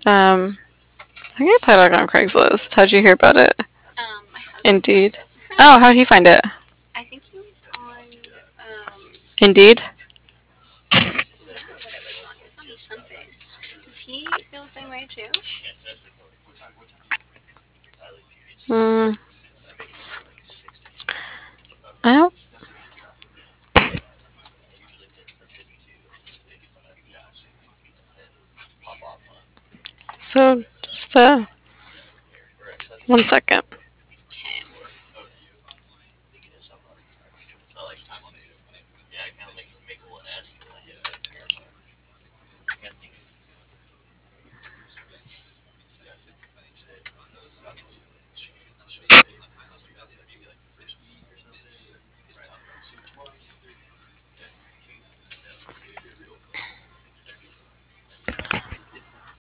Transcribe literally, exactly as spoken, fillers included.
Um, I think I applied like on Craigslist. How'd you hear about it? Um, my husband Indeed. did. Oh, how'd he find it? I think he was on. Um, Indeed. what what it was on. It was on something. Does he feel the same way too? Mm, I don't. So just uh, one second. Okay.